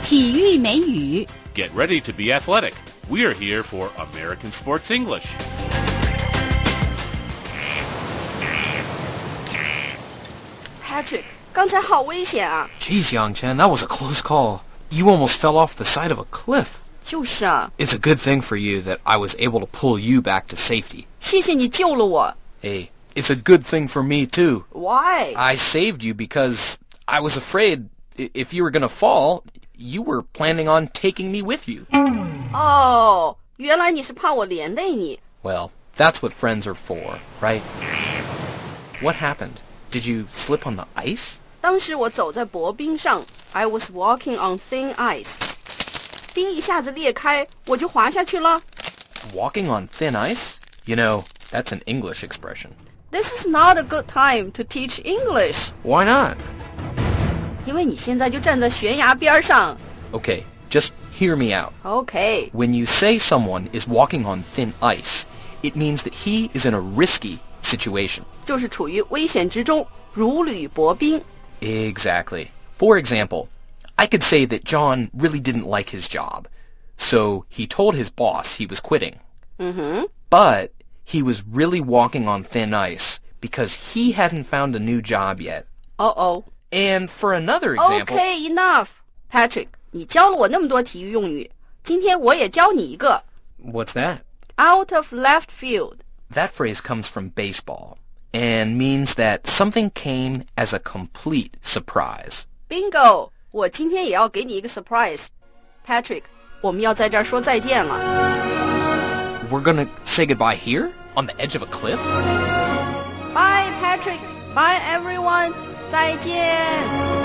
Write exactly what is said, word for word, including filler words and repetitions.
体育美语 Get ready to be athletic. We're here for American Sports English. Patrick, 刚才好危险啊 Geez, Yang Chen, that was a close call. You almost fell off the side of a cliff. 就是啊 It's a good thing for you that I was able to pull you back to safety. 谢谢你救了我 Hey, it's a good thing for me, too. Why? I saved you because I was afraid if you were going to fall, you were planning on taking me with you. 哦，原来你是怕我连累你 Well, that's what friends are for, right? What happened? Did you slip on the ice? 当时我走在薄冰上 I was walking on thin ice 冰一下子裂开我就滑下去了 Walking on thin ice? You know, that's an English expression. This is not a good time to teach English Why not? 因为你现在就站在悬崖边上 Okay, just hear me out. Okay When you say someone is walking on thin ice, it means that he is in a risky situation. 就是处于危险之中如履薄冰 Exactly. For example, I could say that John really didn't like his job, so he told his boss he was quitting. 嗯哼 But he was really walking on thin ice because he hadn't found a new job yet. Uh-oh And for another example... Okay, enough Patrick, 你教了我那么多体育用语今天我也教你一个 What's that? Out of left field That phrase comes from baseball and means that something came as a complete surprise. Bingo 我今天也要给你一个 surprise Patrick, 我们要在这儿说再见了 We're gonna say goodbye here? On the edge of a cliff? Bye Patrick, bye everyone 再见